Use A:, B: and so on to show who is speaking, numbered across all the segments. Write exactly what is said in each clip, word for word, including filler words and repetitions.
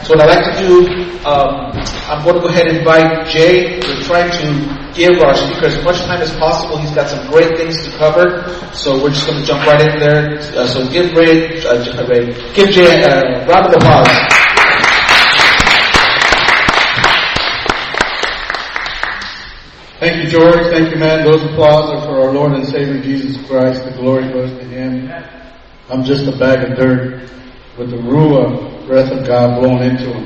A: So what I like to do, um, I'm going to go ahead and invite Jay. We're trying to give our speaker as much time as possible. He's got some great things to cover, so we're just going to jump right in there. Uh, so give Ray, uh, Ray, give Jay a uh, round of applause.
B: Thank you, George. Thank you, man. Those applause are for our Lord and Savior Jesus Christ. The glory goes to Him. I'm just a bag of dirt with the Ruah breath of God blowing into Him.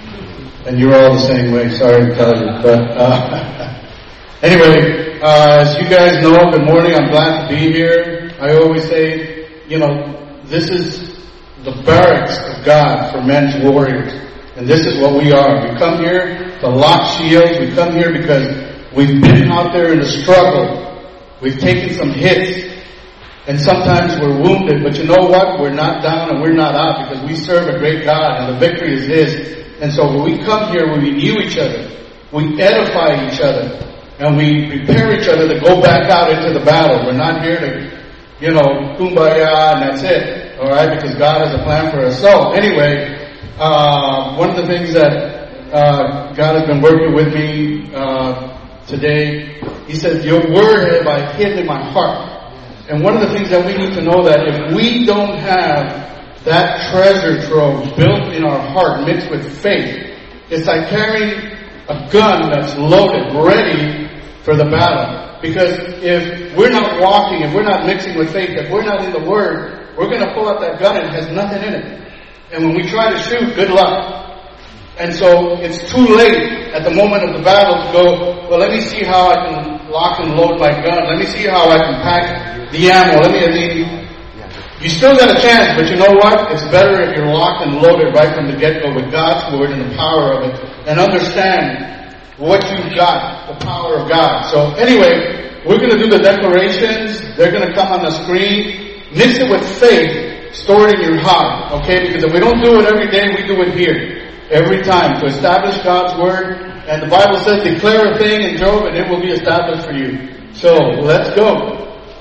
B: And you're all the same way. Sorry to tell you. But uh, anyway, uh, as you guys know, good morning. I'm glad to be here. I always say, you know, this is the barracks of God for men's warriors. And this is what we are. We come here to lock shields. We come here because we've been out there in the struggle. We've taken some hits. And sometimes we're wounded. But you know what? We're not down and we're not out because we serve a great God and the victory is His. And so when we come here, we renew each other. We edify each other. And we prepare each other to go back out into the battle. We're not here to, you know, kumbaya and that's it. Alright? Because God has a plan for us. So anyway, uh, one of the things that uh, God has been working with me uh, today, He says, your word have I hid in my heart. And one of the things that we need to know that if we don't have that treasure trove built in our heart mixed with faith, it's like carrying a gun that's loaded, ready for the battle. Because if we're not walking, if we're not mixing with faith, if we're not in the Word, we're going to pull out that gun and it has nothing in it. And when we try to shoot, good luck. And so it's too late at the moment of the battle to go, well, let me see how I can lock and load my gun. Let me see how I can pack the ammo. Let me, I mean, you still got a chance, but you know what? It's better if you're locked and loaded right from the get-go with God's Word and the power of it, and understand what you've got, the power of God. So anyway, we're going to do the declarations. They're going to come on the screen. Mix it with faith. Store it in your heart, okay? Because if we don't do it every day, we do it here. Every time to establish God's Word. And the Bible says, declare a thing in Job and it will be established for you. So, let's go.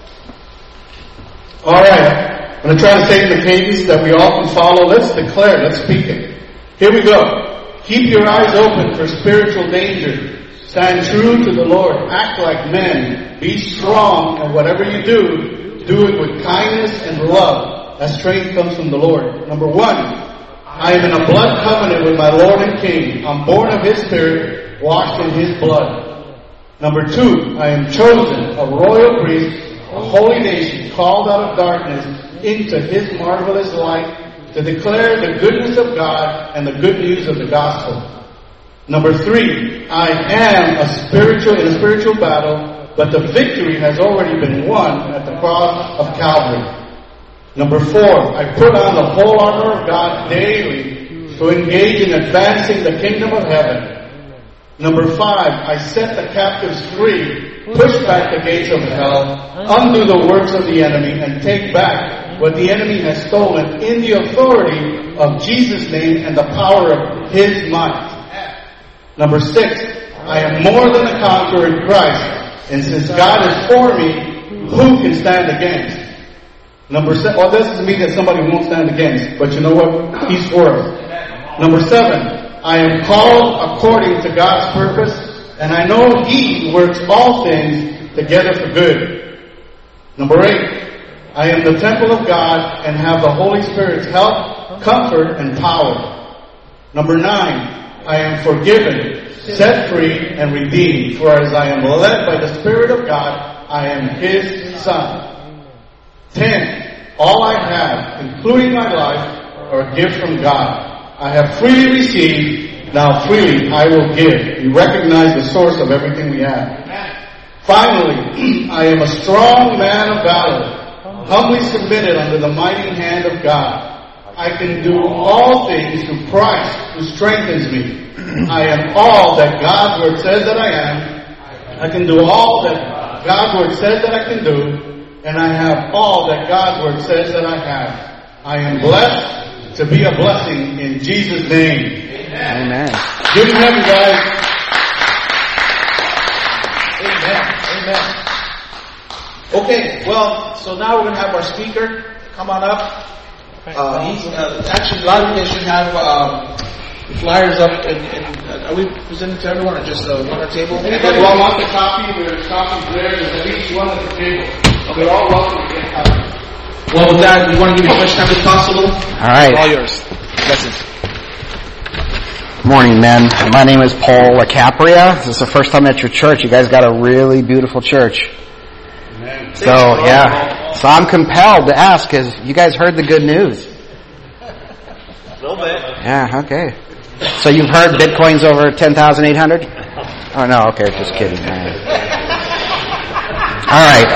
B: Alright. I'm going to try to say in the cadence that we all can follow. Let's declare. Let's speak it. Here we go. Keep your eyes open for spiritual danger. Stand true to the Lord. Act like men. Be strong. And whatever you do, do it with kindness and love. That strength comes from the Lord. Number one. I am in a blood covenant with my Lord and King. I'm born of His Spirit, washed in His blood. Number two, I am chosen, a royal priest, a holy nation, called out of darkness into His marvelous light to declare the goodness of God and the good news of the gospel. Number three, I am a spiritual in a spiritual battle, but the victory has already been won at the cross of Calvary. Number four, I put on the whole armor of God daily to engage in advancing the kingdom of heaven. Number five, I set the captives free, push back the gates of hell, undo the works of the enemy, and take back what the enemy has stolen in the authority of Jesus' name and the power of His might. Number six, I am more than a conqueror in Christ, and since God is for me, who can stand against? Number seven, well, this doesn't mean that somebody won't stand against, but you know what? He's for us. Number seven, I am called according to God's purpose, and I know He works all things together for good. Number eight, I am the temple of God and have the Holy Spirit's help, comfort, and power. Number nine, I am forgiven, set free, and redeemed, for as I am led by the Spirit of God, I am His Son. Ten, all I have, including my life, are a gift from God. I have freely received, now freely I will give. We recognize the source of everything we have. Finally, I am a strong man of valor, humbly submitted under the mighty hand of God. I can do all things through Christ who strengthens me. I am all that God's Word says that I am. I can do all that God's Word says that I can do. And I have all that God's Word says that I have. I am blessed to be a blessing in Jesus' name.
C: Amen. Amen.
B: Good heaven, guys.
A: Amen. Amen. Okay, well, so now we're going to have our speaker come on up. Uh, he's, uh, actually, a lot of you guys should have, um, flyers up, and, and uh, are we presenting to everyone or just uh, one at a table?
B: Anybody who wants a copy, there's copies there. There's at least one at the table. They're all welcome to get copies.
A: Well, with that, we want to give you as much time as possible.
C: All right.
A: All yours. Blessings.
C: Morning, men. My name is Paul LaCapria. This is the first time at your church. You guys got a really beautiful church.
B: Amen.
C: So, yeah. So I'm compelled to ask, because you guys heard the good news.
D: A little bit.
C: Yeah, okay. So you've heard Bitcoin's over ten thousand eight hundred? Oh, no, okay, just kidding. All right. All right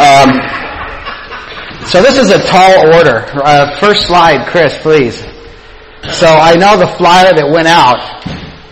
C: um, so this is a tall order. Uh, first slide, Chris, please. So I know the flyer that went out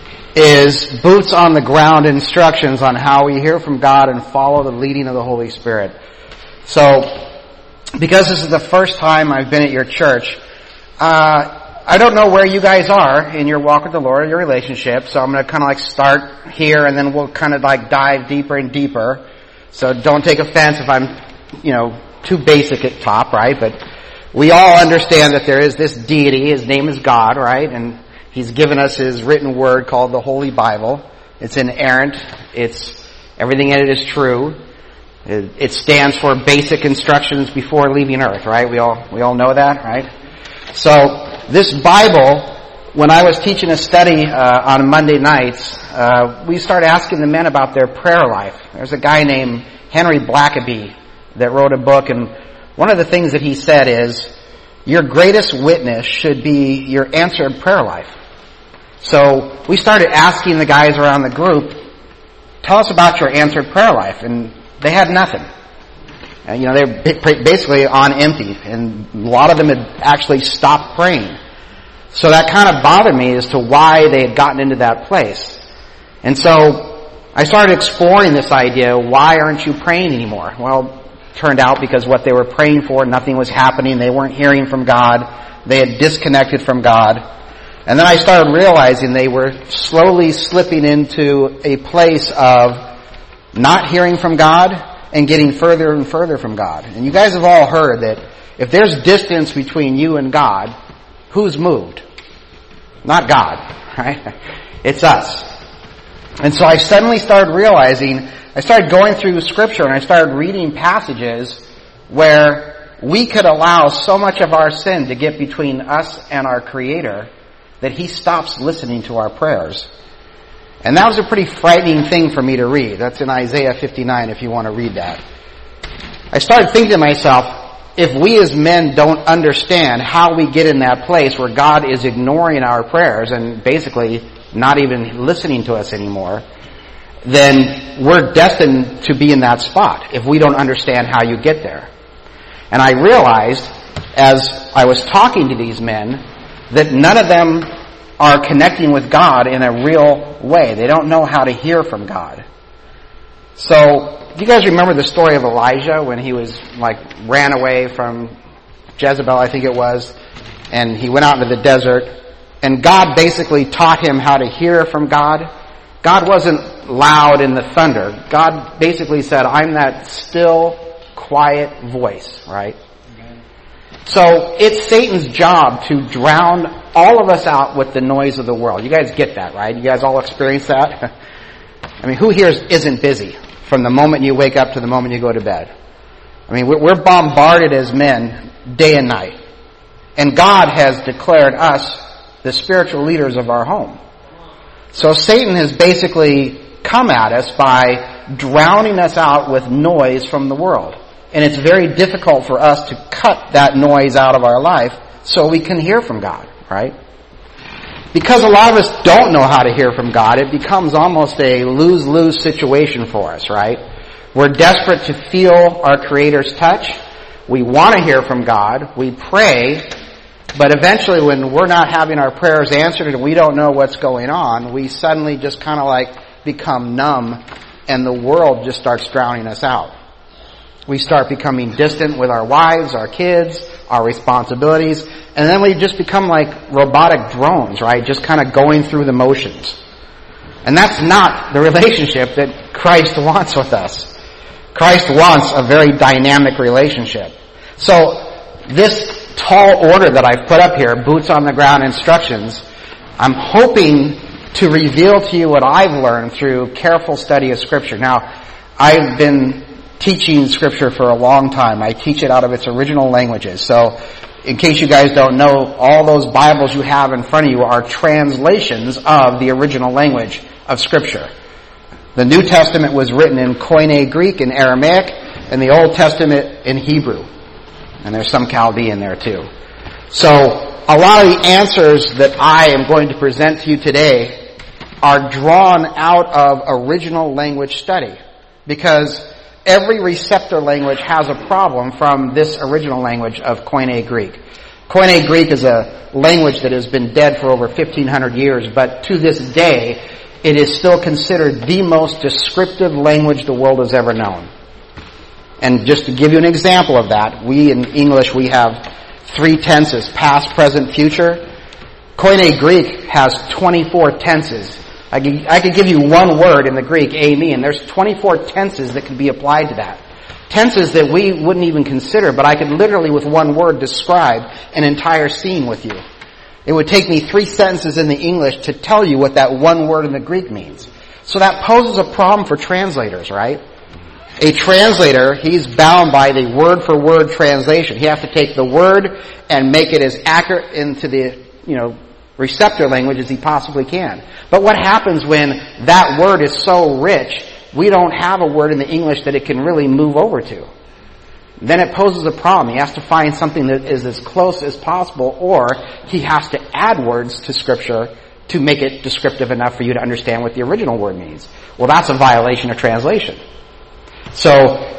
C: is boots on the ground instructions on how we hear from God and follow the leading of the Holy Spirit. So, because this is the first time I've been at your church, uh, I don't know where you guys are in your walk with the Lord, your relationship, so I'm going to kind of like start here and then we'll kind of like dive deeper and deeper. So don't take offense if I'm, you know, too basic at top, right? But we all understand that there is this deity, his name is God, right? And he's given us his written word called the Holy Bible. It's inerrant. It's, everything in it is true. It, it stands for basic instructions before leaving earth, right? We all, we all know that, right? So, this Bible, when I was teaching a study, uh, on Monday nights, uh, we started asking the men about their prayer life. There's a guy named Henry Blackaby that wrote a book, and one of the things that he said is, your greatest witness should be your answered prayer life. So we started asking the guys around the group, tell us about your answered prayer life. And they had nothing. And, you know, they're basically on empty. And a lot of them had actually stopped praying. So that kind of bothered me as to why they had gotten into that place. And so I started exploring this idea, why aren't you praying anymore? Well, turned out because what they were praying for, nothing was happening. They weren't hearing from God. They had disconnected from God. And then I started realizing they were slowly slipping into a place of not hearing from God and getting further and further from God. And you guys have all heard that if there's distance between you and God, who's moved? Not God, right? It's us. And so I suddenly started realizing, I started going through Scripture and I started reading passages where we could allow so much of our sin to get between us and our Creator that He stops listening to our prayers. And that was a pretty frightening thing for me to read. That's in Isaiah fifty-nine if you want to read that. I started thinking to myself, if we as men don't understand how we get in that place where God is ignoring our prayers and basically not even listening to us anymore, then we're destined to be in that spot if we don't understand how you get there. And I realized, as I was talking to these men, that none of them are connecting with God in a real way. They don't know how to hear from God. So, do you guys remember the story of Elijah when he was, like, ran away from Jezebel, I think it was, and he went out into the desert, and God basically taught him how to hear from God? God wasn't loud in the thunder. God basically said, I'm that still, quiet voice, right? So it's Satan's job to drown all of us out with the noise of the world. You guys get that, right? You guys all experience that? I mean, who here isn't busy from the moment you wake up to the moment you go to bed? I mean, we're bombarded as men day and night. And God has declared us the spiritual leaders of our home. So Satan has basically come at us by drowning us out with noise from the world. And it's very difficult for us to cut that noise out of our life so we can hear from God, right? Because a lot of us don't know how to hear from God, it becomes almost a lose-lose situation for us, right? We're desperate to feel our Creator's touch. We want to hear from God. We pray. But eventually when we're not having our prayers answered and we don't know what's going on, we suddenly just kind of like become numb and the world just starts drowning us out. We start becoming distant with our wives, our kids, our responsibilities, and then we just become like robotic drones, right? Just kind of going through the motions. And that's not the relationship that Christ wants with us. Christ wants a very dynamic relationship. So this tall order that I've put up here, boots on the ground instructions, I'm hoping to reveal to you what I've learned through careful study of Scripture. Now, I've been teaching Scripture for a long time. I teach it out of its original languages. So, in case you guys don't know, all those Bibles you have in front of you are translations of the original language of Scripture. The New Testament was written in Koine Greek and Aramaic, and the Old Testament in Hebrew. And there's some Chaldean there too. So, a lot of the answers that I am going to present to you today are drawn out of original language study. Because every receptor language has a problem from this original language of Koine Greek. Koine Greek is a language that has been dead for over fifteen hundred years, but to this day, it is still considered the most descriptive language the world has ever known. And just to give you an example of that, we in English, we have three tenses, past, present, future. Koine Greek has twenty-four tenses. I could, I could give you one word in the Greek, eimi, and there's twenty-four tenses that could be applied to that. Tenses that we wouldn't even consider, but I could literally with one word describe an entire scene with you. It would take me three sentences in the English to tell you what that one word in the Greek means. So that poses a problem for translators, right? A translator, he's bound by the word-for-word translation. He has to take the word and make it as accurate into the, you know, receptor language as he possibly can. But what happens when that word is so rich, we don't have a word in the English that it can really move over to? Then it poses a problem. He has to find something that is as close as possible, or he has to add words to Scripture to make it descriptive enough for you to understand what the original word means. Well, that's a violation of translation. So,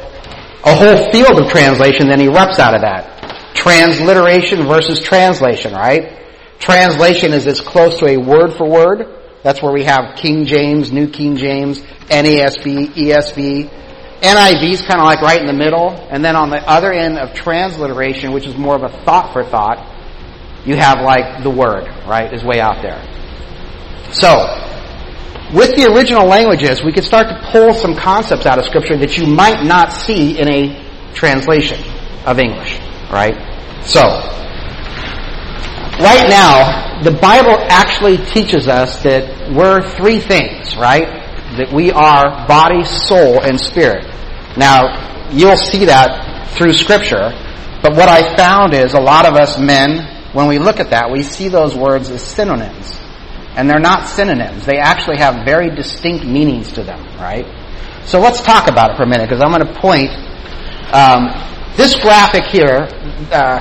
C: a whole field of translation then erupts out of that. Transliteration versus translation, right? Translation is as close to a word for word. That's where we have King James, New King James, N A S B, E S V. N I V is kind of like right in the middle. And then on the other end of transliteration, which is more of a thought for thought, you have like the word, right, is way out there. So, with the original languages, we could start to pull some concepts out of Scripture that you might not see in a translation of English, right? So, right now, the Bible actually teaches us that we're three things, right? That we are body, soul, and spirit. Now, you'll see that through Scripture, but what I found is a lot of us men, when we look at that, we see those words as synonyms. And they're not synonyms. They actually have very distinct meanings to them, right? So let's talk about it for a minute, because I'm going to point. Um, this graphic here, uh,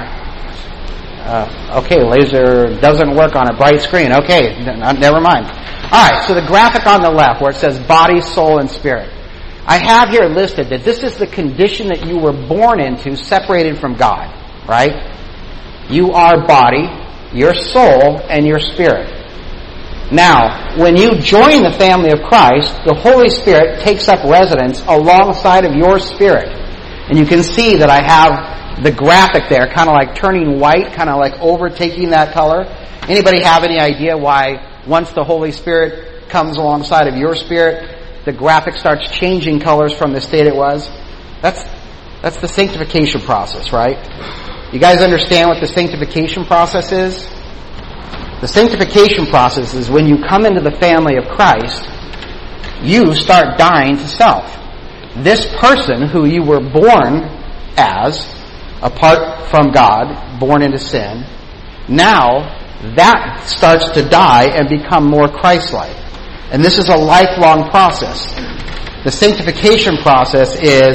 C: uh, okay, laser doesn't work on a bright screen. Okay, never mind. All right, so the graphic on the left where it says body, soul, and spirit. I have here listed that this is the condition that you were born into, separated from God, right? You are body, your soul, and your spirit. Now, when you join the family of Christ, the Holy Spirit takes up residence alongside of your spirit. And you can see that I have the graphic there, kind of like turning white, kind of like overtaking that color. Anybody have any idea why once the Holy Spirit comes alongside of your spirit, the graphic starts changing colors from the state it was? That's, that's the sanctification process, right? You guys understand what the sanctification process is? The sanctification process is when you come into the family of Christ, you start dying to self. This person who you were born as, apart from God, born into sin, now that starts to die and become more Christ-like. And this is a lifelong process. The sanctification process is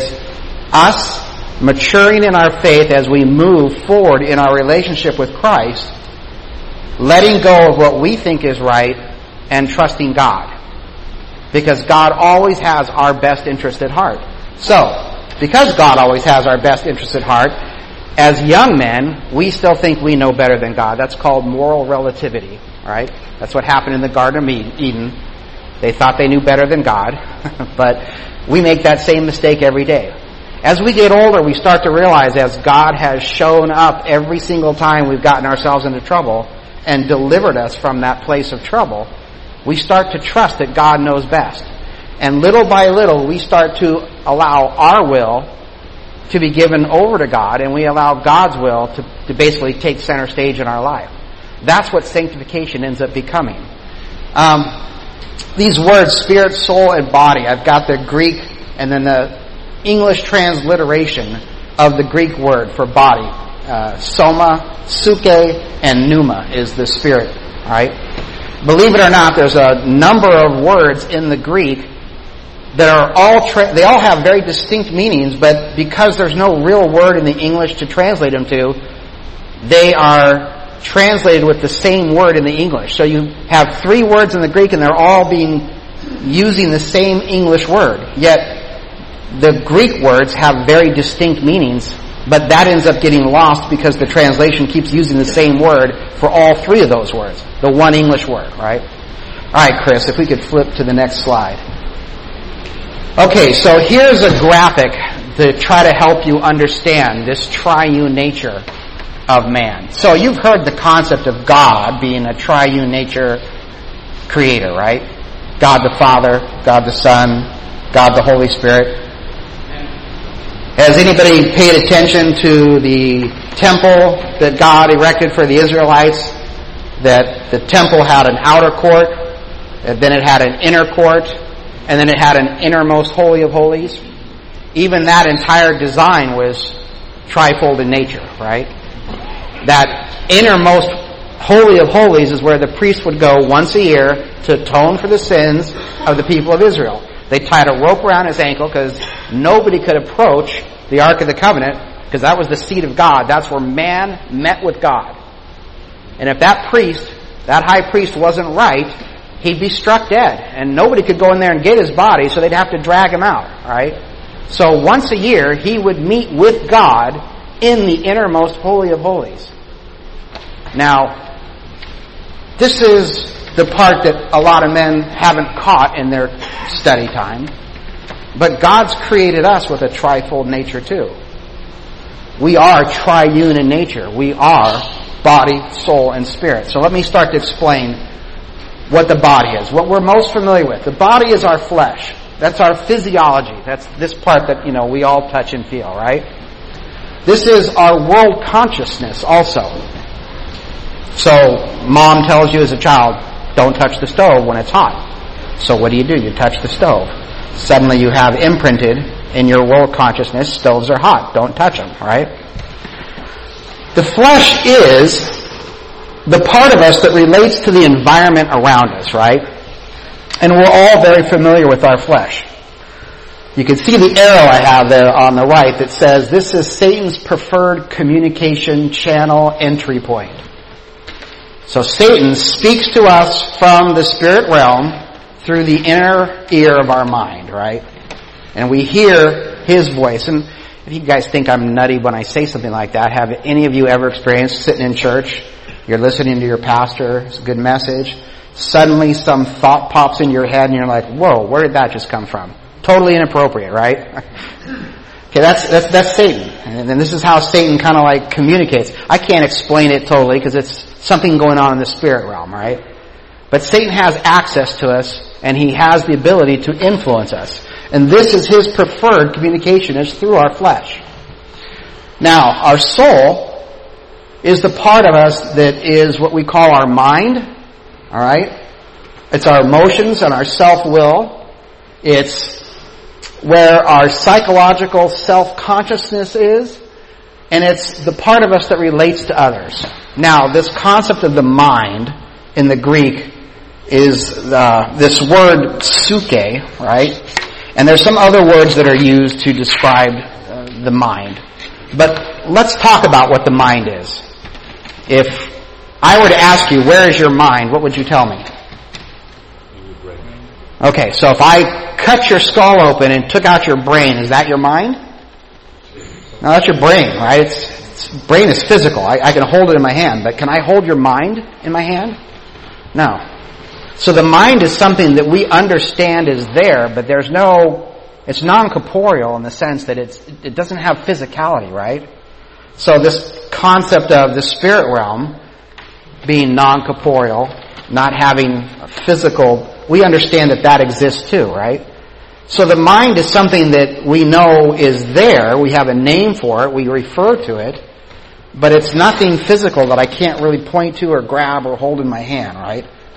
C: us maturing in our faith as we move forward in our relationship with Christ, letting go of what we think is right and trusting God. Because God always has our best interest at heart. So, because God always has our best interest at heart, as young men, we still think we know better than God. That's called moral relativity, right? That's what happened in the Garden of Eden. They thought they knew better than God, but we make that same mistake every day. As we get older, we start to realize, as God has shown up every single time we've gotten ourselves into trouble and delivered us from that place of trouble, we start to trust that God knows best. And little by little, we start to allow our will to be given over to God, and we allow God's will to, to basically take center stage in our life. That's what sanctification ends up becoming. Um, these words, spirit, soul, and body, I've got the Greek and then the English transliteration of the Greek word for body. Uh, soma, suke, and pneuma is the spirit. All right? Believe it or not, there's a number of words in the Greek that are all, tra- they all have very distinct meanings, but because there's no real word in the English to translate them to, they are translated with the same word in the English. So you have three words in the Greek and they're all being, using the same English word. Yet, the Greek words have very distinct meanings, but that ends up getting lost because the translation keeps using the same word for all three of those words. The one English word, right? Alright, Chris, if we could flip to the next slide. Okay, so here's a graphic to try to help you understand this triune nature of man. So you've heard the concept of God being a triune nature creator, right? God the Father, God the Son, God the Holy Spirit. Has anybody paid attention to the temple that God erected for the Israelites? That the temple had an outer court, and then it had an inner court, and then it had an innermost holy of holies. Even that entire design was trifold in nature, right? That innermost holy of holies is where the priest would go once a year to atone for the sins of the people of Israel. They tied a rope around his ankle because nobody could approach the Ark of the Covenant because that was the seat of God. That's where man met with God. And if that priest, that high priest wasn't right, he'd be struck dead. And nobody could go in there and get his body, so they'd have to drag him out, right? So once a year, he would meet with God in the innermost holy of holies. Now, this is the part that a lot of men haven't caught in their study time. But God's created us with a trifold nature too. We are triune in nature. We are body, soul, and spirit. So let me start to explain what the body is. What we're most familiar with. The body is our flesh. That's our physiology. That's this part that, you know, we all touch and feel, right? This is our world consciousness also. So, mom tells you as a child, don't touch the stove when it's hot. So what do you do? You touch the stove. Suddenly you have imprinted in your world consciousness, stoves are hot. Don't touch them, right? The flesh is the part of us that relates to the environment around us, right? And we're all very familiar with our flesh. You can see the arrow I have there on the right that says this is Satan's preferred communication channel entry point. So Satan speaks to us from the spirit realm through the inner ear of our mind, right? And we hear his voice. And if you guys think I'm nutty when I say something like that, have any of you ever experienced sitting in church, you're listening to your pastor, it's a good message, suddenly some thought pops in your head and you're like, whoa, where did that just come from? Totally inappropriate, right? Okay, that's, that's, that's Satan. And then this is how Satan kind of like communicates. I can't explain it totally because it's something going on in the spirit realm, right? But Satan has access to us and he has the ability to influence us. And this is his preferred communication, is through our flesh. Now, our soul is the part of us that is what we call our mind, alright? It's our emotions and our self-will. It's where our psychological self-consciousness is, and it's the part of us that relates to others. Now, this concept of the mind in the Greek is uh, this word suke, right? And there's some other words that are used to describe uh, the mind. But let's talk about what the mind is. If I were to ask you, where is your mind, what would you tell me? Okay, so if I cut your skull open and took out your brain, is that your mind? No, that's your brain, right? It's, it's brain is physical. I, I can hold it in my hand, but can I hold your mind in my hand? No. So the mind is something that we understand is there, but there's no, it's non-corporeal in the sense that it's, it doesn't have physicality, right? So this concept of the spirit realm being non-corporeal, not having a physical, we understand that that exists too, right? So the mind is something that we know is there, we have a name for it, we refer to it, but it's nothing physical that I can't really point to or grab or hold in my hand, right?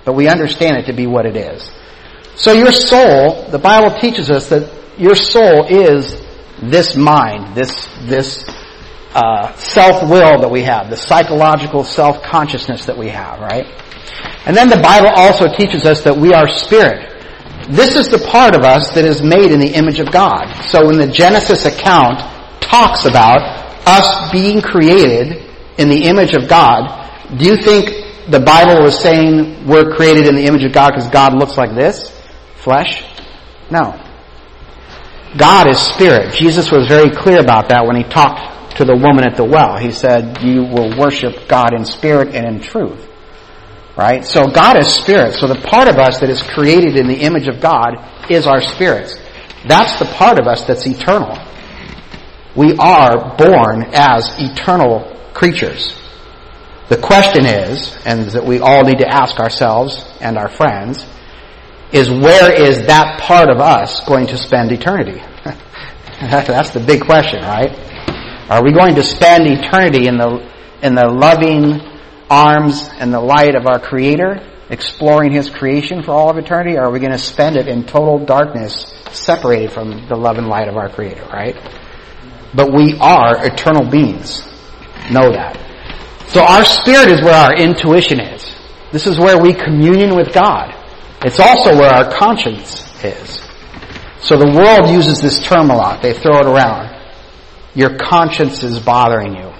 C: but we understand it to be what it is. So your soul, the Bible teaches us that your soul is this mind, this this uh, self-will that we have, the psychological self-consciousness that we have, right? And then the Bible also teaches us that we are spirit. This is the part of us that is made in the image of God. So when the Genesis account talks about us being created in the image of God, do you think the Bible was saying we're created in the image of God because God looks like this? Flesh? No. God is spirit. Jesus was very clear about that when he talked to the woman at the well. He said, you will worship God in spirit and in truth. Right? So God is spirit. So the part of us that is created in the image of God is our spirits. That's the part of us that's eternal. We are born as eternal creatures. The question is, and that we all need to ask ourselves and our friends, is where is that part of us going to spend eternity? That's the big question, right? Are we going to spend eternity in the in the loving arms and the light of our Creator, exploring His creation for all of eternity, or are we going to spend it in total darkness, separated from the love and light of our Creator, right? But we are eternal beings. Know that. So our spirit is where our intuition is. This is where we communion with God. It's also where our conscience is. So the world uses this term a lot. They throw it around. Your conscience is bothering you.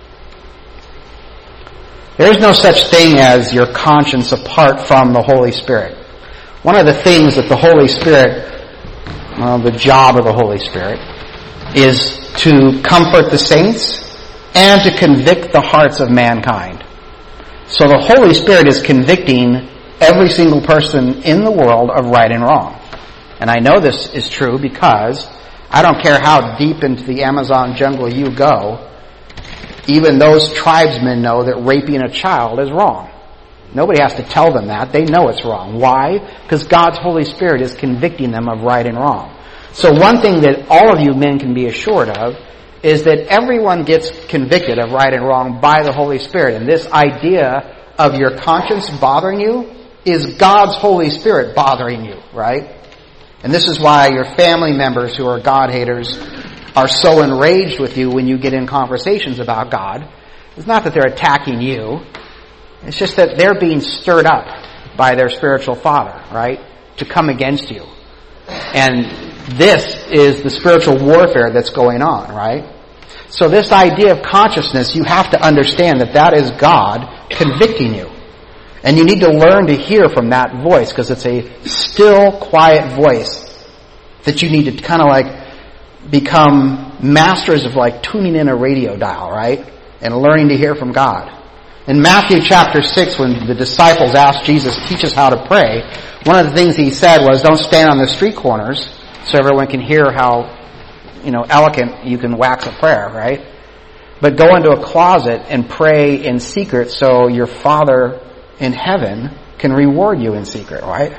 C: There is no such thing as your conscience apart from the Holy Spirit. One of the things that the Holy Spirit, well, the job of the Holy Spirit, is to comfort the saints and to convict the hearts of mankind. So the Holy Spirit is convicting every single person in the world of right and wrong. And I know this is true because I don't care how deep into the Amazon jungle you go, even those tribesmen know that raping a child is wrong. Nobody has to tell them that. They know it's wrong. Why? Because God's Holy Spirit is convicting them of right and wrong. So one thing that all of you men can be assured of is that everyone gets convicted of right and wrong by the Holy Spirit. And this idea of your conscience bothering you is God's Holy Spirit bothering you, right? And this is why your family members who are God haters are so enraged with you when you get in conversations about God. It's not that they're attacking you. It's just that they're being stirred up by their spiritual father, right? To come against you. And this is the spiritual warfare that's going on, right? So this idea of consciousness, you have to understand that that is God convicting you. And you need to learn to hear from that voice because it's a still, quiet voice that you need to kind of like become masters of like tuning in a radio dial, right? And learning to hear from God. In Matthew chapter six, when the disciples asked Jesus, teach us how to pray, one of the things he said was, don't stand on the street corners so everyone can hear how, you know, eloquent you can wax a prayer, right? But go into a closet and pray in secret so your Father in heaven can reward you in secret, right?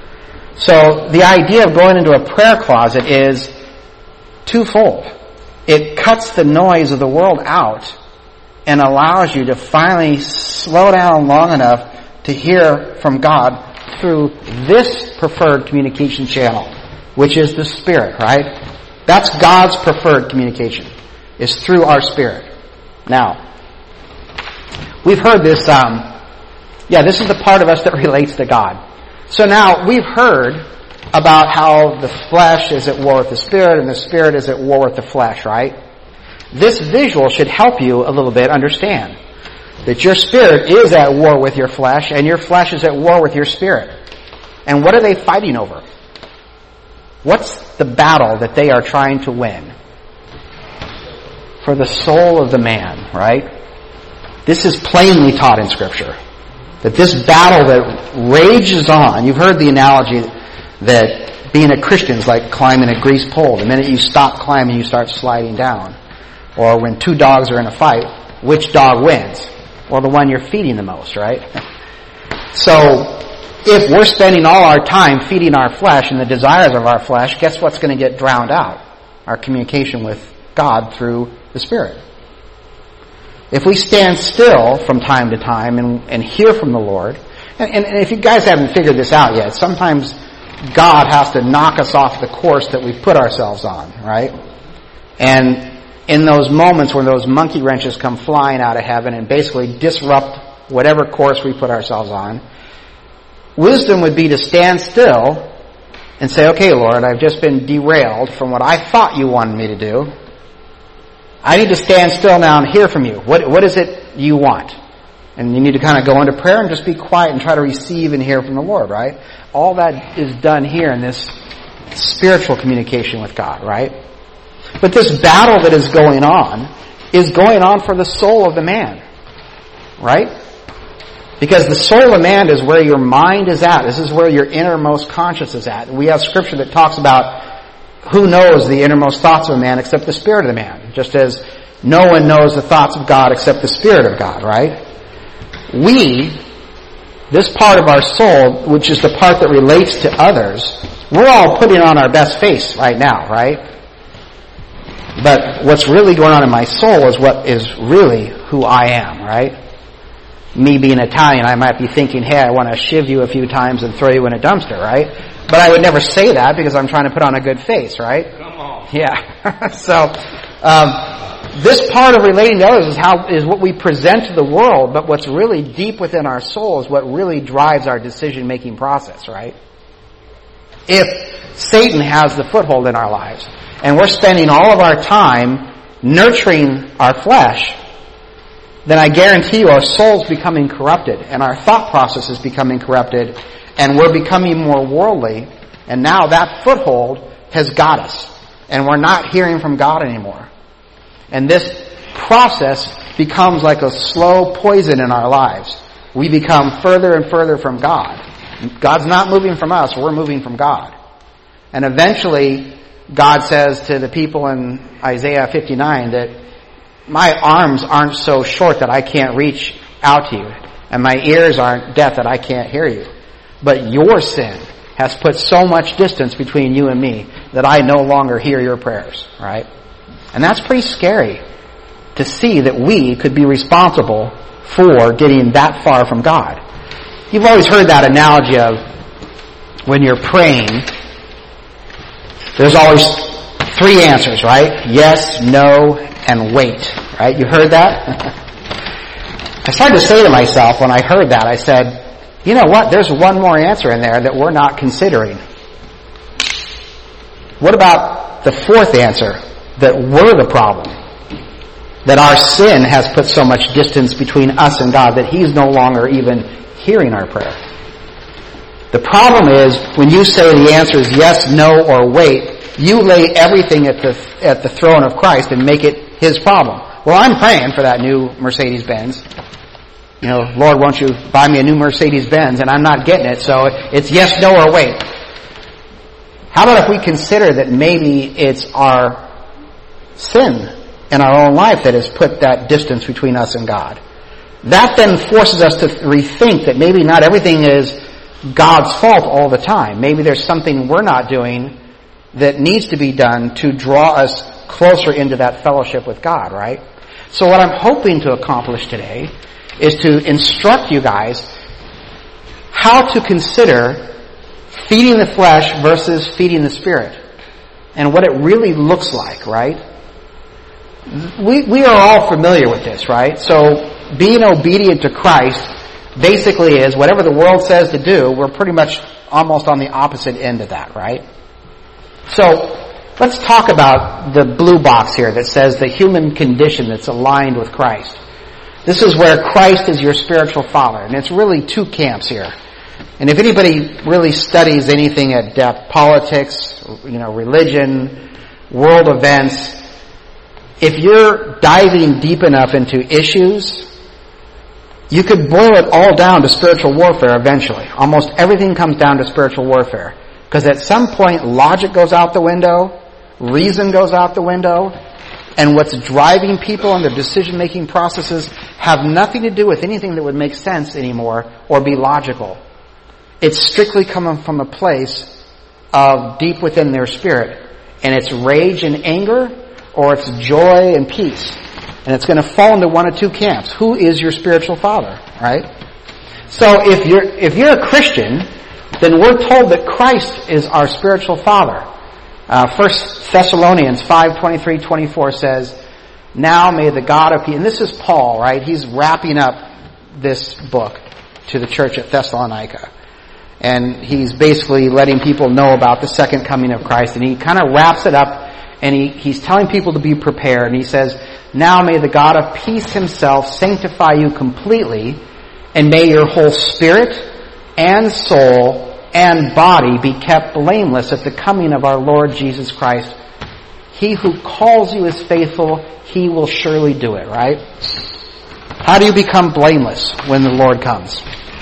C: So the idea of going into a prayer closet is twofold. It cuts the noise of the world out and allows you to finally slow down long enough to hear from God through this preferred communication channel, which is the Spirit, right? That's God's preferred communication, is through our spirit. Now, we've heard this, um, yeah, this is the part of us that relates to God. So now, we've heard about how the flesh is at war with the spirit and the spirit is at war with the flesh, right? This visual should help you a little bit understand that your spirit is at war with your flesh and your flesh is at war with your spirit. And what are they fighting over? What's the battle that they are trying to win? For the soul of the man, right? This is plainly taught in Scripture. That this battle that rages on, you've heard the analogy that being a Christian is like climbing a grease pole. The minute you stop climbing, you start sliding down. Or when two dogs are in a fight, which dog wins? Well, the one you're feeding the most, right? So, if we're spending all our time feeding our flesh and the desires of our flesh, guess what's going to get drowned out? Our communication with God through the Spirit. If we stand still from time to time and, and hear from the Lord And, and, and if you guys haven't figured this out yet, sometimes God has to knock us off the course that we've put ourselves on, right? And in those moments when those monkey wrenches come flying out of heaven and basically disrupt whatever course we put ourselves on, wisdom would be to stand still and say, okay, Lord, I've just been derailed from what I thought you wanted me to do. I need to stand still now and hear from you. What, what is it you want? And you need to kind of go into prayer and just be quiet and try to receive and hear from the Lord, right? All that is done here in this spiritual communication with God, right? But this battle that is going on is going on for the soul of the man, right? Because the soul of man is where your mind is at. This is where your innermost conscience is at. We have scripture that talks about who knows the innermost thoughts of a man except the spirit of the man. Just as no one knows the thoughts of God except the spirit of God, right? We, this part of our soul, which is the part that relates to others, we're all putting on our best face right now, right? But what's really going on in my soul is what is really who I am, right? Me being Italian, I might be thinking, hey, I want to shiv you a few times and throw you in a dumpster, right? But I would never say that because I'm trying to put on a good face, right?
D: Come on.
C: Yeah. so, um, this part of relating to others is how, is what we present to the world, but what's really deep within our soul is what really drives our decision-making process, right? If Satan has the foothold in our lives, and we're spending all of our time nurturing our flesh, then I guarantee you our soul's becoming corrupted, and our thought process is becoming corrupted, and we're becoming more worldly, and now that foothold has got us, and we're not hearing from God anymore. And this process becomes like a slow poison in our lives. We become further and further from God. God's not moving from us, we're moving from God. And eventually, God says to the people in Isaiah fifty-nine that my arms aren't so short that I can't reach out to you, and my ears aren't deaf that I can't hear you. But your sin has put so much distance between you and me that I no longer hear your prayers, right? And that's pretty scary to see that we could be responsible for getting that far from God. You've always heard that analogy of when you're praying, there's always three answers, right? Yes, no, and wait, right? You heard that? I started to say to myself when I heard that, I said, you know what? There's one more answer in there that we're not considering. What about the fourth answer? That we're the problem. That our sin has put so much distance between us and God that He's no longer even hearing our prayer. The problem is when you say the answer is yes, no, or wait, you lay everything at the at the throne of Christ and make it His problem. Well, I'm praying for that new Mercedes-Benz. You know, Lord, won't you buy me a new Mercedes-Benz? And I'm not getting it, so it's yes, no, or wait. How about if we consider that maybe it's our sin in our own life that has put that distance between us and God? That then forces us to rethink that maybe not everything is God's fault all the time. Maybe there's something we're not doing that needs to be done to draw us closer into that fellowship with God, right? So what I'm hoping to accomplish today is to instruct you guys how to consider feeding the flesh versus feeding the spirit and what it really looks like, right? We we are all familiar with this, right? So being obedient to Christ basically is whatever the world says to do, we're pretty much almost on the opposite end of that, right? So let's talk about the blue box here that says the human condition that's aligned with Christ. This is where Christ is your spiritual father, and it's really two camps here. And if anybody really studies anything at depth, politics, you know, religion, world events, if you're diving deep enough into issues, you could boil it all down to spiritual warfare eventually. Almost everything comes down to spiritual warfare. Because at some point, logic goes out the window, reason goes out the window, and what's driving people in their decision-making processes have nothing to do with anything that would make sense anymore or be logical. It's strictly coming from a place of deep within their spirit. And it's rage and anger, or it's joy and peace. And it's going to fall into one of two camps. Who is your spiritual father, right? So if you're, if you're a Christian, then we're told that Christ is our spiritual father. Uh, First Thessalonians five twenty-three twenty-four says, now may the God of peace, and this is Paul, right? He's wrapping up this book to the church at Thessalonica. And he's basically letting people know about the second coming of Christ. And he kind of wraps it up, and he, he's telling people to be prepared. And he says, now may the God of peace himself sanctify you completely, and may your whole spirit and soul and body be kept blameless at the coming of our Lord Jesus Christ. He who calls you is faithful, he will surely do it, right? How do you become blameless when the Lord comes?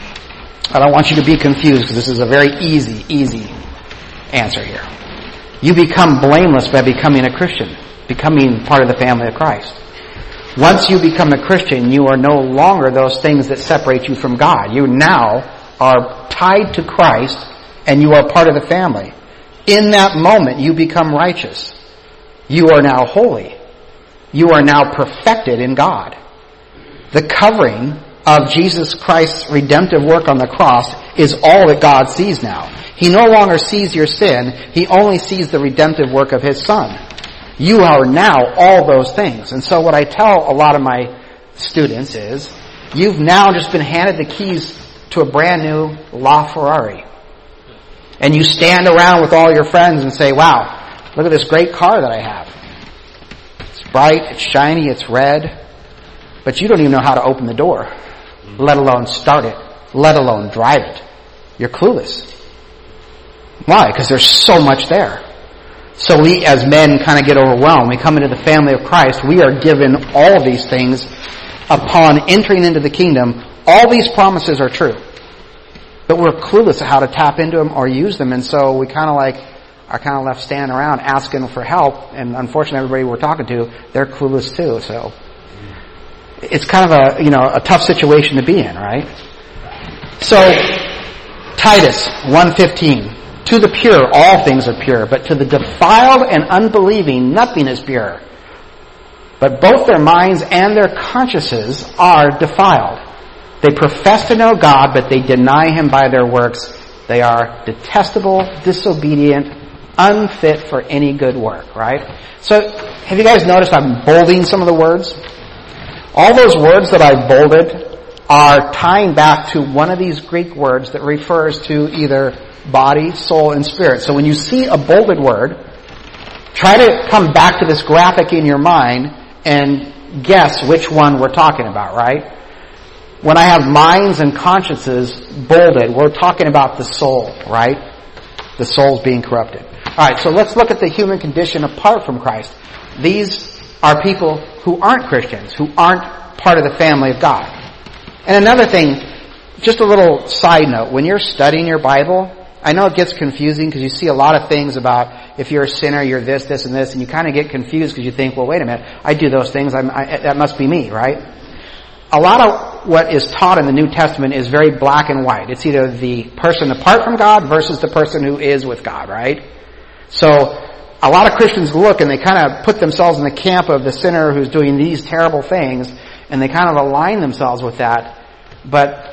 C: I don't want you to be confused, because this is a very easy, easy answer here. You become blameless by becoming a Christian, becoming part of the family of Christ. Once you become a Christian, you are no longer those things that separate you from God. You now are tied to Christ, and you are part of the family. In that moment, you become righteous. You are now holy. You are now perfected in God. The covering of Jesus Christ's redemptive work on the cross is all that God sees now. He no longer sees your sin. He only sees the redemptive work of His Son. You are now all those things. And so what I tell a lot of my students is, you've now just been handed the keys to a brand new LaFerrari. And you stand around with all your friends and say, wow, look at this great car that I have. It's bright, it's shiny, it's red. But you don't even know how to open the door, let alone start it, let alone drive it. You're clueless. Why? Because there's so much there. So we as men kind of get overwhelmed. We come into the family of Christ. We are given all of these things upon entering into the kingdom. All these promises are true. But we're clueless of how to tap into them or use them. And so we kind of like are kind of left standing around asking for help. And unfortunately, everybody we're talking to, they're clueless too. So it's kind of a, you know, a tough situation to be in, right? So Titus one fifteen. To the pure, all things are pure, but to the defiled and unbelieving, nothing is pure. But both their minds and their consciences are defiled. They profess to know God, but they deny Him by their works. They are detestable, disobedient, unfit for any good work, right? So, have you guys noticed I'm bolding some of the words? All those words that I've bolded are tying back to one of these Greek words that refers to either body, soul, and spirit. So when you see a bolded word, try to come back to this graphic in your mind and guess which one we're talking about, right? When I have minds and consciences bolded, we're talking about the soul, right? The soul's being corrupted. Alright, so let's look at the human condition apart from Christ. These are people who aren't Christians, who aren't part of the family of God. And another thing, just a little side note, when you're studying your Bible, I know it gets confusing because you see a lot of things about if you're a sinner, you're this, this, and this, and you kind of get confused because you think, well, wait a minute, I do those things, I'm, I, that must be me, right? A lot of what is taught in the New Testament is very black and white. It's either the person apart from God versus the person who is with God, right? So a lot of Christians look and they kind of put themselves in the camp of the sinner who's doing these terrible things, and they kind of align themselves with that. But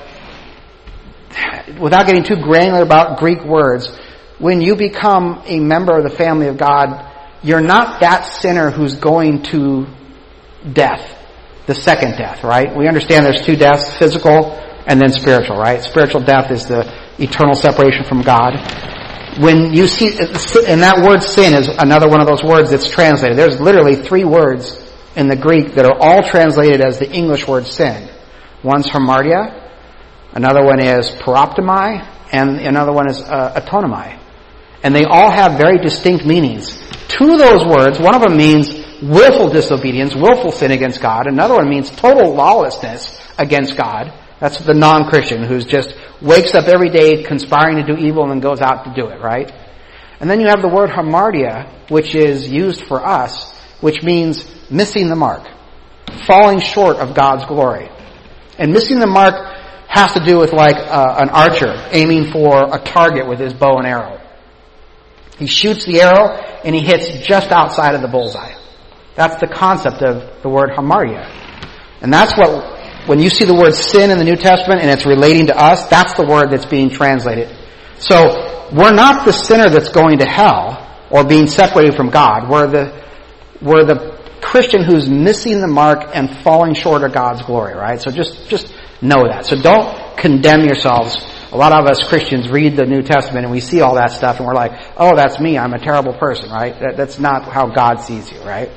C: without getting too granular about Greek words, when you become a member of the family of God, you're not that sinner who's going to death, the second death, right? We understand there's two deaths, physical and then spiritual, right? Spiritual death is the eternal separation from God. When you see, and that word sin is another one of those words that's translated. There's literally three words in the Greek that are all translated as the English word sin. One's hamartia, another one is paroptomai, and another one is uh, autonomai. And they all have very distinct meanings. Two of those words, one of them means willful disobedience, willful sin against God. Another one means total lawlessness against God. That's the non-Christian who's just wakes up every day conspiring to do evil and then goes out to do it, right? And then you have the word hamartia, which is used for us, which means missing the mark, falling short of God's glory. And missing the mark has to do with like uh, an archer aiming for a target with his bow and arrow. He shoots the arrow and he hits just outside of the bullseye. That's the concept of the word hamartia. And that's what when you see the word sin in the New Testament and it's relating to us, that's the word that's being translated. So, we're not the sinner that's going to hell or being separated from God. We're the, we're the Christian who's missing the mark and falling short of God's glory, right? So just, just know that. So don't condemn yourselves. A lot of us Christians read the New Testament and we see all that stuff and we're like, oh, that's me, I'm a terrible person, right? That, that's not how God sees you, right?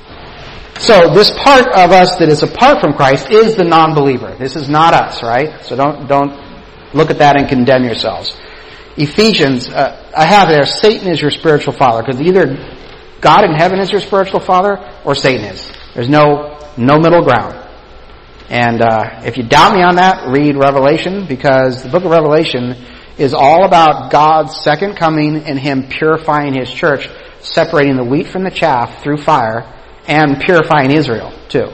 C: So this part of us that is apart from Christ is the non-believer. This is not us, right? So don't, don't look at that and condemn yourselves. Ephesians, uh, I have there, Satan is your spiritual father, because either God in heaven is your spiritual father or Satan is. There's no, no middle ground. And uh, if you doubt me on that, read Revelation, because the book of Revelation is all about God's second coming and Him purifying His church, separating the wheat from the chaff through fire, and purifying Israel too.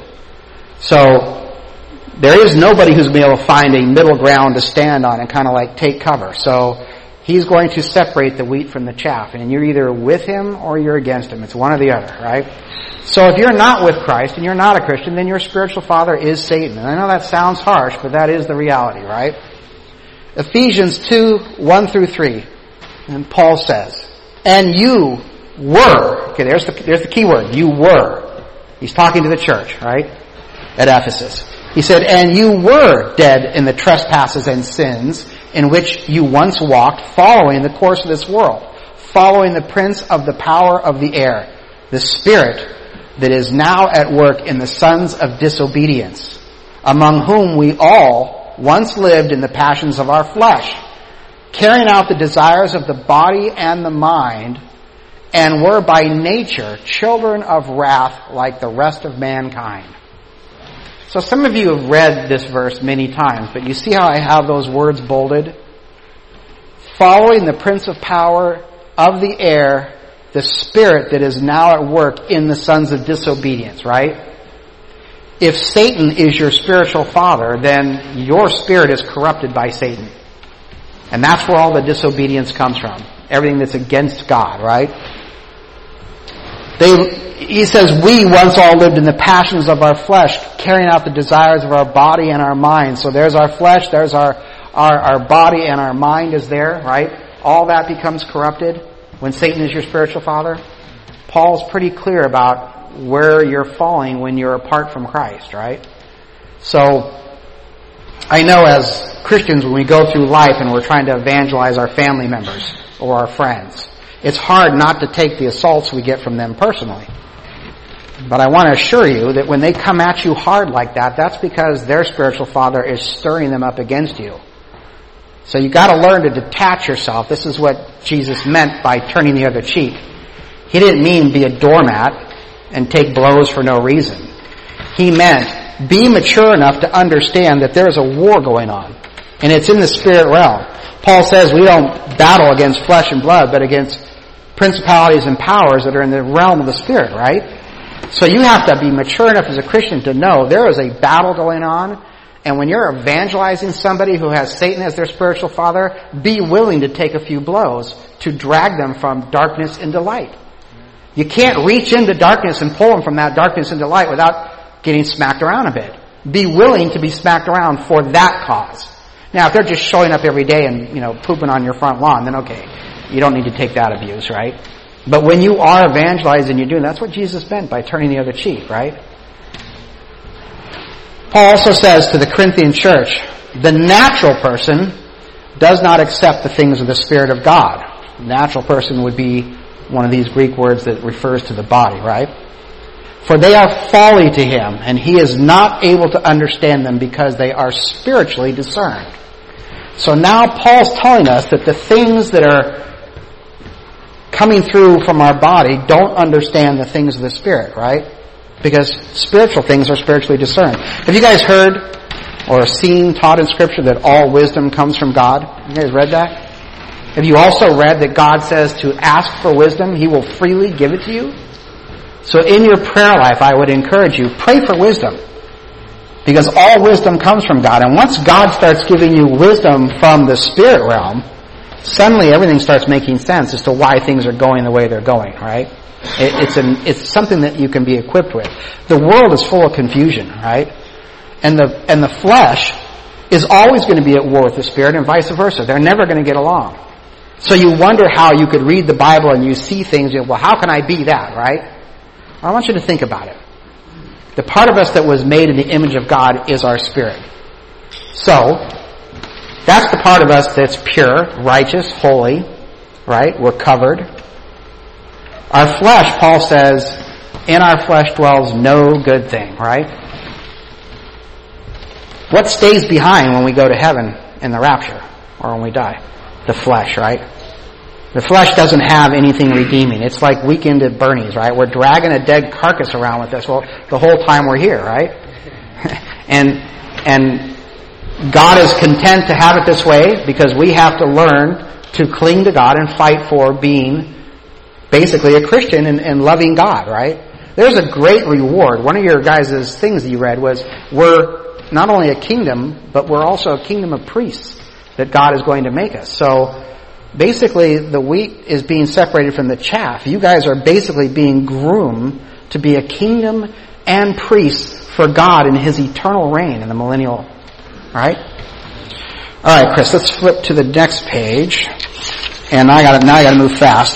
C: So there is nobody who's going to be able to find a middle ground to stand on and kind of like take cover. So He's going to separate the wheat from the chaff, and you're either with Him or you're against Him. It's one or the other, right? So if you're not with Christ and you're not a Christian, then your spiritual father is Satan. And I know that sounds harsh, but that is the reality, right? Ephesians two, one through three. And Paul says, and you were, okay, there's the, there's the key word, you were. He's talking to the church, right? At Ephesus. He said, and you were dead in the trespasses and sins in which you once walked, following the course of this world, following the prince of the power of the air, the spirit that is now at work in the sons of disobedience, among whom we all once lived in the passions of our flesh, carrying out the desires of the body and the mind, and were by nature children of wrath like the rest of mankind. So some of you have read this verse many times, but you see how I have those words bolded? Following the prince of power of the air, the spirit that is now at work in the sons of disobedience, right? If Satan is your spiritual father, then your spirit is corrupted by Satan. And that's where all the disobedience comes from. Everything that's against God, right? They, he says, we once all lived in the passions of our flesh, carrying out the desires of our body and our mind. So there's our flesh, there's our, our, our body, and our mind is there, right? All that becomes corrupted when Satan is your spiritual father. Paul's pretty clear about where you're falling when you're apart from Christ, right? So, I know as Christians, when we go through life and we're trying to evangelize our family members or our friends, it's hard not to take the assaults we get from them personally. But I want to assure you that when they come at you hard like that, that's because their spiritual father is stirring them up against you. So you got to learn to detach yourself. This is what Jesus meant by turning the other cheek. He didn't mean be a doormat and take blows for no reason. He meant be mature enough to understand that there is a war going on, and it's in the spirit realm. Paul says we don't battle against flesh and blood, but against principalities and powers that are in the realm of the spirit, right? So you have to be mature enough as a Christian to know there is a battle going on, and when you're evangelizing somebody who has Satan as their spiritual father, be willing to take a few blows to drag them from darkness into light. You can't reach into darkness and pull them from that darkness into light without getting smacked around a bit. Be willing to be smacked around for that cause. Now, if they're just showing up every day and, you know, pooping on your front lawn, then okay, you don't need to take that abuse, right? But when you are evangelizing, you're doing, that's what Jesus meant by turning the other cheek, right? Paul also says to the Corinthian church, the natural person does not accept the things of the Spirit of God. The natural person would be one of these Greek words that refers to the body, right? For they are folly to him, and he is not able to understand them because they are spiritually discerned. So now Paul's telling us that the things that are coming through from our body don't understand the things of the Spirit, right? Because spiritual things are spiritually discerned. Have you guys heard or seen taught in Scripture that all wisdom comes from God? You guys read that? Have you also read that God says to ask for wisdom, He will freely give it to you? So in your prayer life, I would encourage you, pray for wisdom. Because all wisdom comes from God. And once God starts giving you wisdom from the spirit realm, suddenly everything starts making sense as to why things are going the way they're going, right? It, it's an, it's something that you can be equipped with. The world is full of confusion, right? and the and the flesh is always going to be at war with the Spirit, and vice versa. They're never going to get along. So you wonder how you could read the Bible and you see things, you know, well, how can I be that, right? Well, I want you to think about it. The part of us that was made in the image of God is our spirit. So, that's the part of us that's pure, righteous, holy, right? We're covered. Our flesh, Paul says, in our flesh dwells no good thing, right? What stays behind when we go to heaven in the rapture or when we die? The flesh, right? The flesh doesn't have anything redeeming. It's like Weekend at Bernie's, right? We're dragging a dead carcass around with us, well, the whole time we're here, right? and and God is content to have it this way because we have to learn to cling to God and fight for being basically a Christian and, and loving God, right? There's a great reward. One of your guys' things that you read was we're not only a kingdom, but we're also a kingdom of priests that God is going to make us. So basically the wheat is being separated from the chaff. You guys are basically being groomed to be a kingdom and priests for God in His eternal reign in the millennial. Right? All right, Chris, let's flip to the next page. And I got now I got to move fast.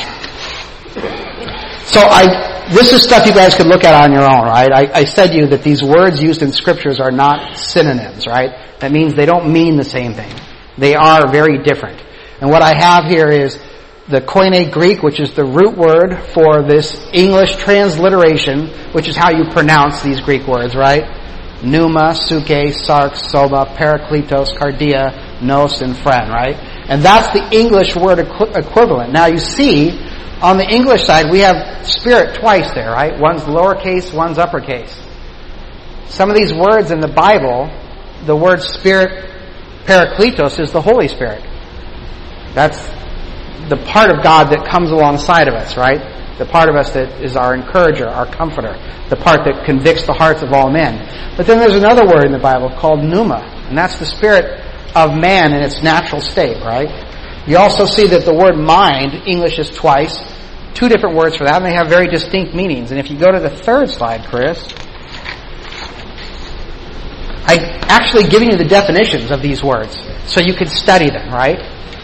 C: So I, this is stuff you guys could look at on your own, right? I, I said to you that these words used in scriptures are not synonyms, right? That means they don't mean the same thing. They are very different. And what I have here is the Koine Greek, which is the root word for this English transliteration, which is how you pronounce these Greek words, right? Pneuma, suke, sarx, soma, parakletos, cardia, nos, and phren, right? And that's the English word equ- equivalent. Now you see, on the English side, we have spirit twice there, right? One's lowercase, one's uppercase. Some of these words in the Bible, the word spirit, parakletos, is the Holy Spirit. That's the part of God that comes alongside of us, right? The part of us that is our encourager, our comforter. The part that convicts the hearts of all men. But then there's another word in the Bible called pneuma. And that's the spirit of man in its natural state, right? You also see that the word mind, English is twice. Two different words for that, and they have very distinct meanings. And if you go to the third slide, Chris, I actually given you the definitions of these words so you can study them, right?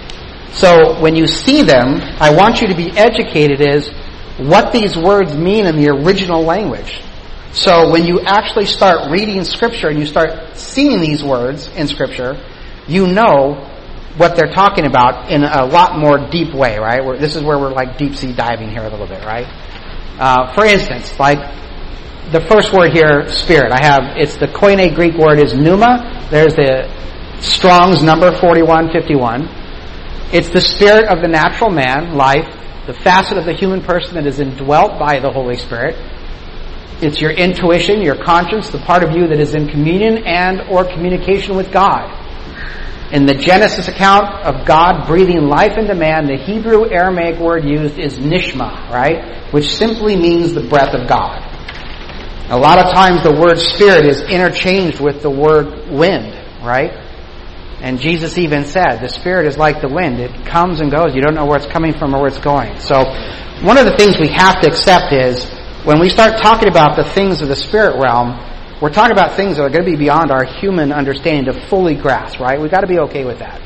C: So when you see them, I want you to be educated as what these words mean in the original language. So when you actually start reading Scripture and you start seeing these words in Scripture, you know what they're talking about in a lot more deep way, right? We're, this is where we're like deep sea diving here a little bit, right? Uh, for instance, like the first word here, spirit. I have, it's the Koine Greek word is pneuma. There's the Strong's number forty-one fifty-one. It's the spirit of the natural man, life, the facet of the human person that is indwelt by the Holy Spirit. It's your intuition, your conscience, the part of you that is in communion and or communication with God. In the Genesis account of God breathing life into man, the Hebrew Aramaic word used is nishma, right? Which simply means the breath of God. A lot of times the word spirit is interchanged with the word wind, right? And Jesus even said, the Spirit is like the wind. It comes and goes. You don't know where it's coming from or where it's going. So one of the things we have to accept is when we start talking about the things of the spirit realm, we're talking about things that are going to be beyond our human understanding to fully grasp, right? We've got to be okay with that.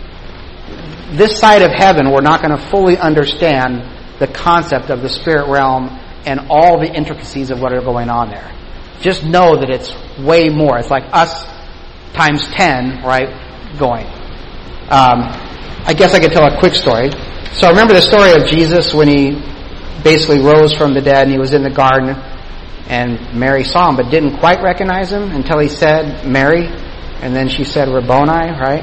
C: This side of heaven, we're not going to fully understand the concept of the spirit realm and all the intricacies of what are going on there. Just know that it's way more. It's like us times ten, right? Going. Um, I guess I could tell a quick story. So remember the story of Jesus when he basically rose from the dead and he was in the garden and Mary saw him but didn't quite recognize him until he said Mary, and then she said Rabboni, right?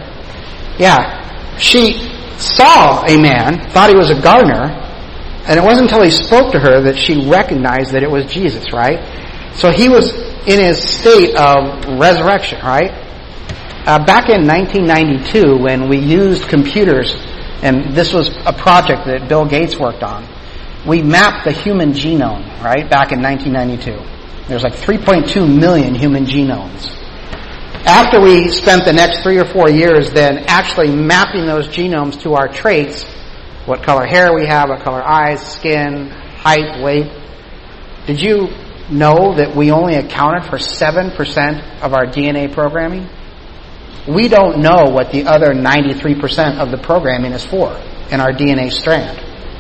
C: Yeah. She saw a man, thought he was a gardener, and it wasn't until he spoke to her that she recognized that it was Jesus, right? So he was in his state of resurrection, right? Uh, back in nineteen ninety-two, when we used computers, and this was a project that Bill Gates worked on, we mapped the human genome, right, back in nineteen ninety-two. There's like three point two million human genomes. After we spent the next three or four years then actually mapping those genomes to our traits, what color hair we have, what color eyes, skin, height, weight, did you know that we only accounted for seven percent of our D N A programming? We don't know what the other ninety-three percent of the programming is for in our D N A strand.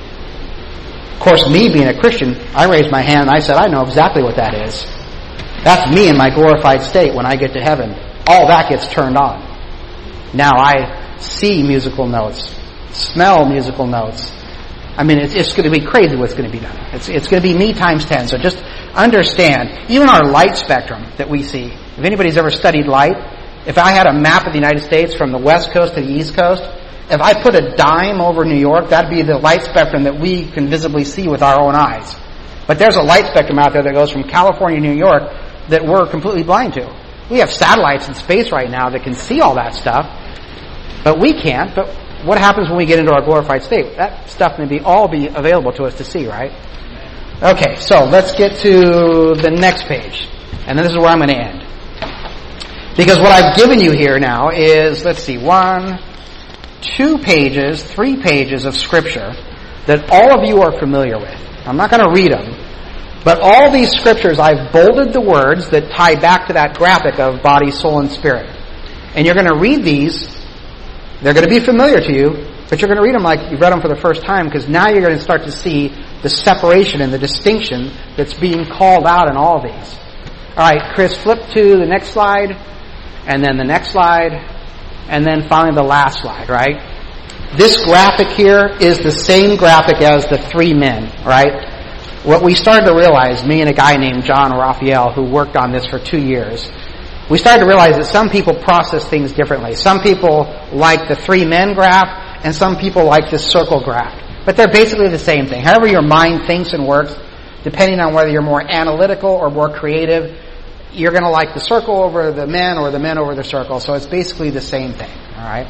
C: Of course, me being a Christian, I raised my hand and I said, I know exactly what that is. That's me in my glorified state when I get to heaven. All that gets turned on. Now I see musical notes, smell musical notes. I mean, it's, it's going to be crazy what's going to be done. It's, it's going to be me times ten. So just understand, even our light spectrum that we see, if anybody's ever studied light, if I had a map of the United States from the west coast to the east coast, if I put a dime over New York, that'd be the light spectrum that we can visibly see with our own eyes. But there's a light spectrum out there that goes from California to New York that we're completely blind to. We have satellites in space right now that can see all that stuff, but we can't. But what happens when we get into our glorified state? That stuff may be all be available to us to see, right? Okay, so let's get to the next page. And then this is where I'm going to end. Because what I've given you here now is, let's see, one, two pages, three pages of scripture that all of you are familiar with. I'm not going to read them, but all these scriptures, I've bolded the words that tie back to that graphic of body, soul, and spirit. And you're going to read these. They're going to be familiar to you, but you're going to read them like you've read them for the first time, because now you're going to start to see the separation and the distinction that's being called out in all of these. All right, Chris, flip to the next slide, and then the next slide, and then finally the last slide, right? This graphic here is the same graphic as the three men, right? What we started to realize, me and a guy named John Raphael, who worked on this for two years, we started to realize that some people process things differently. Some people like the three men graph, and some people like this circle graph. But they're basically the same thing. However your mind thinks and works, depending on whether you're more analytical or more creative, you're going to like the circle over the men or the men over the circle. So it's basically the same thing. All right?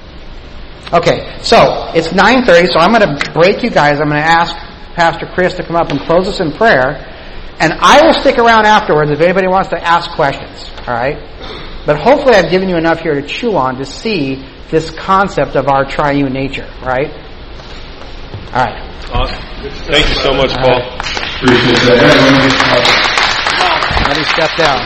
C: Okay, so it's nine thirty, so I'm going to break you guys. I'm going to ask Pastor Chris to come up and close us in prayer. And I will stick around afterwards if anybody wants to ask questions. All right? But hopefully I've given you enough here to chew on to see this concept of our triune nature. Right? All right.
E: Awesome. Thank you so much, Paul.
C: Right.
E: Appreciate that.
C: Let me step down.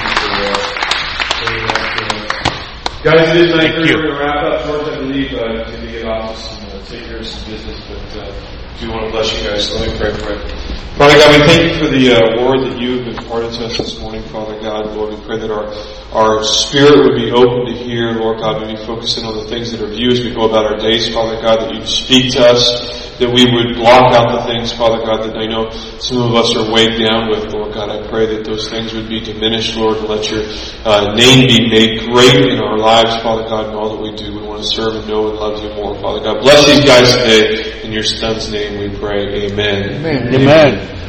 E: Guys, it is nine thirty.
D: you.
E: We're going to wrap up. George, I believe, uh, to get off and uh, take care of some business, but uh, do want to bless you guys. So let me pray for it. Father God, we thank you for the uh, word that you have imparted to us this morning, Father God. Lord, we pray that our our spirit would be open to hear, Lord God, we be focusing on the things that are of you as we go about our days, Father God, that you'd speak to us, that we would block out the things, Father God, that I know some of us are weighed down with, Lord God. I pray that those things would be diminished, Lord, and let your uh, name be made great in our lives, Father God, in all that we do. We want to serve and know and love you more, Father God. Bless these guys today. In your Son's name we pray. Amen.
C: Amen.
B: Amen.